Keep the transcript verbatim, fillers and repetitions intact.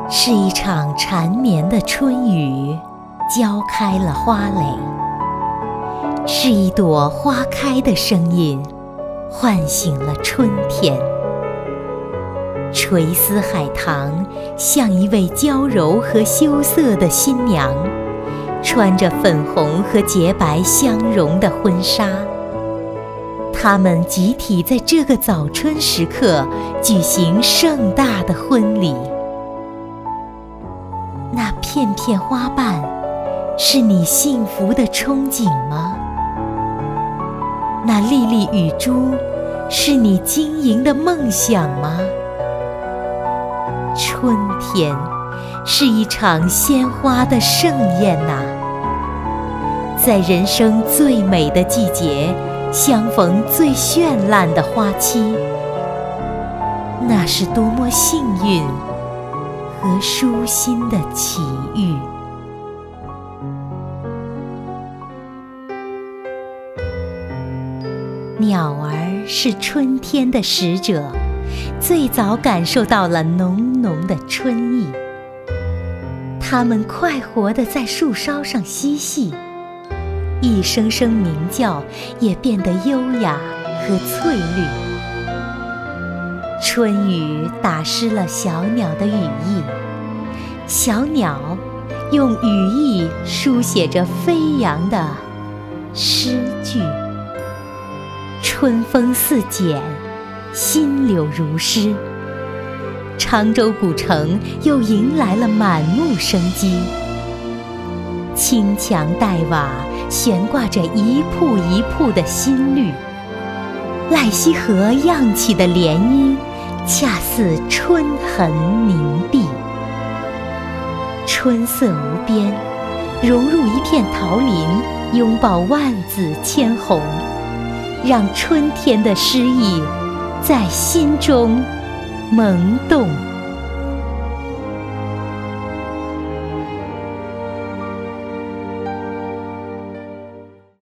是一场缠绵的春雨，浇开了花蕾；是一朵花开的声音，唤醒了春天。垂丝海棠像一位娇柔和羞涩的新娘，穿着粉红和洁白相融的婚纱。他们集体在这个早春时刻举行盛大的婚礼。那片片花瓣，是你幸福的憧憬吗？那粒粒雨珠，是你晶莹的梦想吗？春天是一场鲜花的盛宴呐，在人生最美的季节，相逢最绚烂的花期，那是多么幸运和舒心的奇遇。鸟儿是春天的使者，最早感受到了浓浓的春意。它们快活地在树梢上嬉戏，一声声鸣叫也变得优雅和翠绿。春雨打湿了小鸟的羽翼，小鸟用羽翼书写着飞扬的诗句。春风似剪，新柳如诗，常州古城又迎来了满目生机。青墙黛瓦悬挂着一瀑一瀑的新绿，赖溪河漾起的涟漪，恰似春痕凝碧。春色无边，融入一片桃林，拥抱万紫千红，让春天的诗意在心中萌动。